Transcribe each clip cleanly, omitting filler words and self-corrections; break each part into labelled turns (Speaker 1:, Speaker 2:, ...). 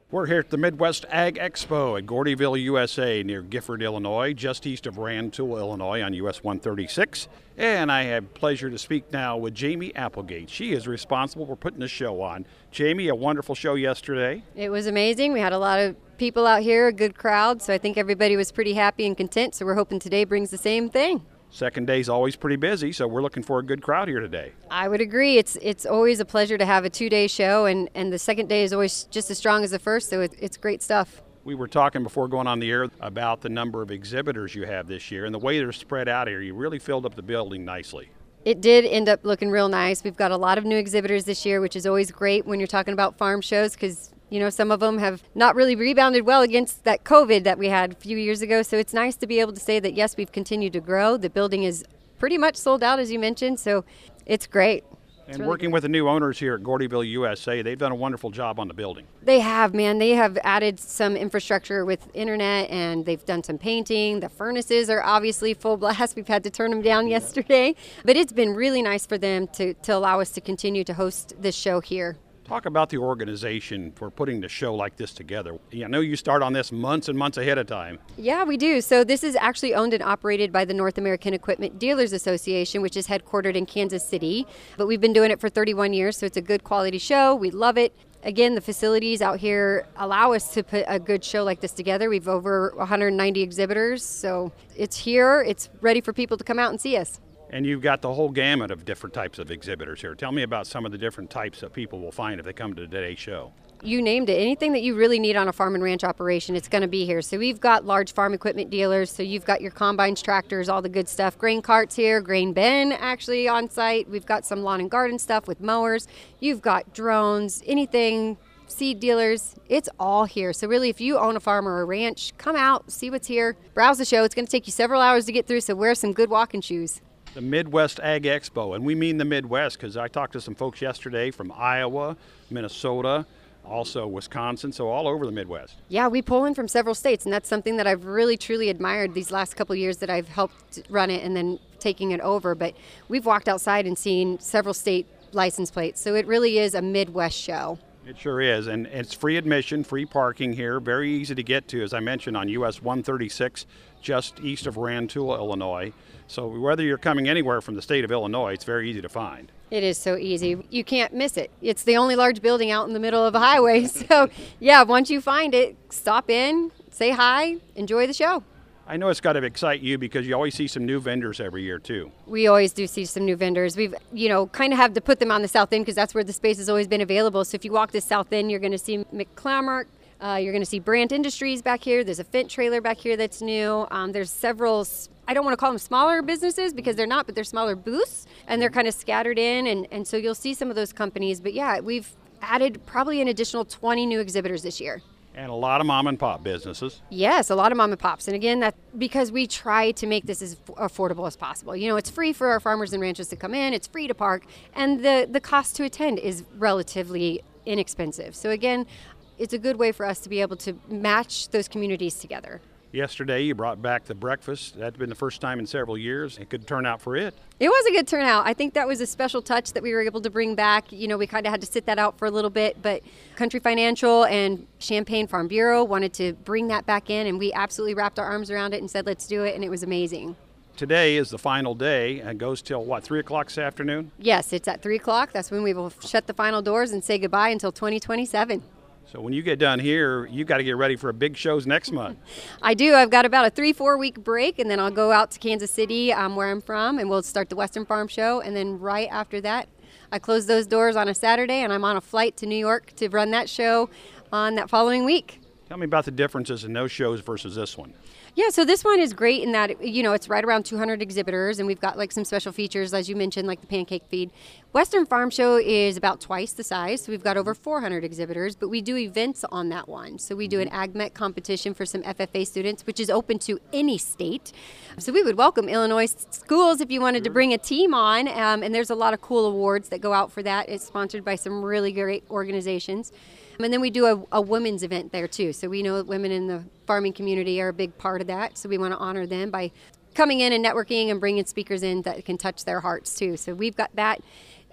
Speaker 1: We're here at the Midwest Ag Expo at Gordyville, USA, near Gifford, Illinois, just east of Rantoul, Illinois on US 136. And I have pleasure to speak now with Jamie Applegate. She is responsible for putting the show on. Jamie, a wonderful show yesterday.
Speaker 2: It was amazing. We had a lot of people out here, a good crowd, so I think everybody was pretty happy and content, so we're hoping today brings the same thing.
Speaker 1: Second day's always pretty busy, so we're looking for a good crowd here today.
Speaker 2: I would agree. It's always a pleasure to have a two-day show, and the second day is always just as strong as the first, so it's great stuff.
Speaker 1: We were talking before going on the air about the number of exhibitors you have this year, and the way they're spread out here, you really filled up the building nicely.
Speaker 2: It did end up looking real nice. We've got a lot of new exhibitors this year, which is always great when you're talking about farm shows, because some of them have not really rebounded well against that COVID that we had a few years ago. So it's nice to be able to say that, yes, we've continued to grow. The building is pretty much sold out, as you mentioned, so it's great.
Speaker 1: And really working with the new owners here at Gordyville, USA, they've done a wonderful job on the building.
Speaker 2: They have, man. They have added some infrastructure with internet, and they've done some painting. The furnaces are obviously full blast. We've had to turn them down yesterday. But it's been really nice for them to allow us to continue to host this show here.
Speaker 1: Talk about the organization for putting the show like this together. I know you start on this months and months ahead of time.
Speaker 2: Yeah, we do. So this is actually owned and operated by the North American Equipment Dealers Association, which is headquartered in Kansas City. But we've been doing it for 31 years, so it's a good quality show. We love it. Again, the facilities out here allow us to put a good show like this together. We've over 190 exhibitors, so it's here. It's ready for people to come out and see us.
Speaker 1: And you've got the whole gamut of different types of exhibitors here. Tell me about some of the different types that people will find if they come to today's show.
Speaker 2: You named it. Anything that you really need on a farm and ranch operation, it's going to be here. So we've got large farm equipment dealers. So you've got your combines, tractors, all the good stuff. Grain carts here, grain bin actually on site. We've got some lawn and garden stuff with mowers. You've got drones, anything, seed dealers. It's all here. So really, if you own a farm or a ranch, come out, see what's here, browse the show. It's going to take you several hours to get through, so wear some good walking shoes.
Speaker 1: The Midwest Ag Expo, and we mean the Midwest because I talked to some folks yesterday from Iowa, Minnesota, also Wisconsin, so all over the Midwest.
Speaker 2: Yeah, we pull in from several states, and that's something that I've really truly admired these last couple of years that I've helped run it and then taking it over. But we've walked outside and seen several state license plates, so it really is a Midwest show.
Speaker 1: It sure is, and it's free admission, free parking here, very easy to get to, as I mentioned, on US 136, just east of Rantoul, Illinois. So whether you're coming anywhere from the state of Illinois, it's very easy to find.
Speaker 2: It is so easy. You can't miss it. It's the only large building out in the middle of a highway. So, yeah, once you find it, stop in, say hi, enjoy the show.
Speaker 1: I know it's got to excite you because you always see some new vendors every year, too.
Speaker 2: We always do see some new vendors. We've, kind of have to put them on the south end because that's where the space has always been available. So if you walk the south end, you're going to see McClamart. You're going to see Brandt Industries back here. There's a Fendt trailer back here that's new. There's several, I don't want to call them smaller businesses because they're not, but they're smaller booths, and they're kind of scattered in. And so you'll see some of those companies. But, yeah, we've added probably an additional 20 new exhibitors this year.
Speaker 1: And a lot of mom and pop businesses.
Speaker 2: Yes, a lot of mom and pops. And again, that's because we try to make this as affordable as possible. It's free for our farmers and ranchers to come in. It's free to park. And the cost to attend is relatively inexpensive. So again, it's a good way for us to be able to match those communities together.
Speaker 1: Yesterday, you brought back the breakfast. That's been the first time in several years. A good turnout for it.
Speaker 2: It was a good turnout. I think that was a special touch that we were able to bring back. We kind of had to sit that out for a little bit, but Country Financial and Champaign Farm Bureau wanted to bring that back in, and we absolutely wrapped our arms around it and said, let's do it, and it was amazing.
Speaker 1: Today is the final day and goes till, 3 o'clock this afternoon?
Speaker 2: Yes, it's at 3 o'clock. That's when we will shut the final doors and say goodbye until 2027.
Speaker 1: So when you get done here, you got to get ready for a big shows next month.
Speaker 2: I do. I've got about a 3-4 week break, and then I'll go out to Kansas City, where I'm from, and we'll start the Western Farm Show. And then right after that, I close those doors on a Saturday, and I'm on a flight to New York to run that show on that following week.
Speaker 1: Tell me about the differences in those shows versus this one.
Speaker 2: Yeah, so this one is great in that, it's right around 200 exhibitors, and we've got some special features, as you mentioned, like the pancake feed. Western Farm Show is about twice the size, so we've got over 400 exhibitors, but we do events on that one. So we do an AgMet competition for some FFA students, which is open to any state. So we would welcome Illinois schools if you wanted to bring a team on, and there's a lot of cool awards that go out for that. It's sponsored by some really great organizations. And then we do a women's event there, too. So we know that women in the farming community are a big part of that. So we want to honor them by coming in and networking and bringing speakers in that can touch their hearts, too. So we've got that.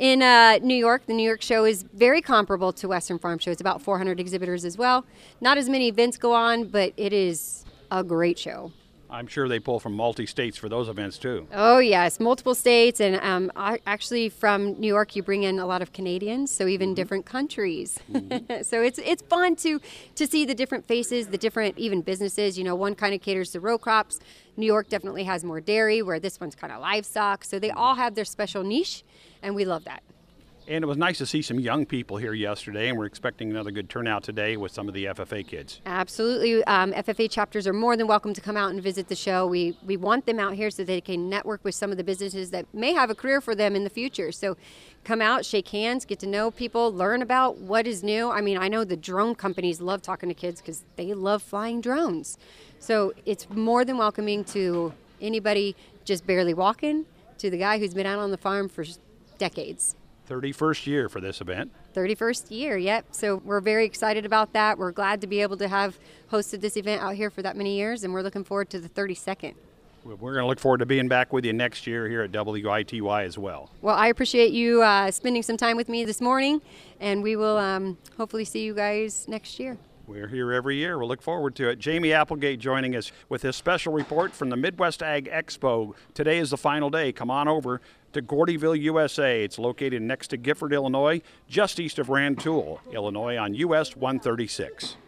Speaker 2: In New York, the New York show is very comparable to Western Farm Show. It's about 400 exhibitors as well. Not as many events go on, but it is a great show.
Speaker 1: I'm sure they pull from multi-states for those events too.
Speaker 2: Oh yes, multiple states, and actually from New York you bring in a lot of Canadians, so even different countries. So it's fun to see the different faces, the different even businesses. You know, one kind of caters to row crops. New York definitely has more dairy, where this one's kind of livestock. So they all have their special niche, and we love that.
Speaker 1: And it was nice to see some young people here yesterday, and we're expecting another good turnout today with some of the FFA kids.
Speaker 2: Absolutely. FFA chapters are more than welcome to come out and visit the show. We want them out here so they can network with some of the businesses that may have a career for them in the future. So come out, shake hands, get to know people, learn about what is new. I mean, I know the drone companies love talking to kids because they love flying drones. So it's more than welcoming to anybody just barely walking to the guy who's been out on the farm for decades.
Speaker 1: 31st year for this event.
Speaker 2: 31st year, yep. So we're very excited about that. We're glad to be able to have hosted this event out here for that many years, and we're looking forward to the 32nd.
Speaker 1: We're going to look forward to being back with you next year here at WITY as well.
Speaker 2: Well, I appreciate you spending some time with me this morning, and we will hopefully see you guys next year.
Speaker 1: We're here every year. We'll look forward to it. Jamie Applegate joining us with his special report from the Midwest Ag Expo. Today is the final day. Come on over to Gordyville, USA. It's located next to Gifford, Illinois, just east of Rantoul, Illinois on US 136.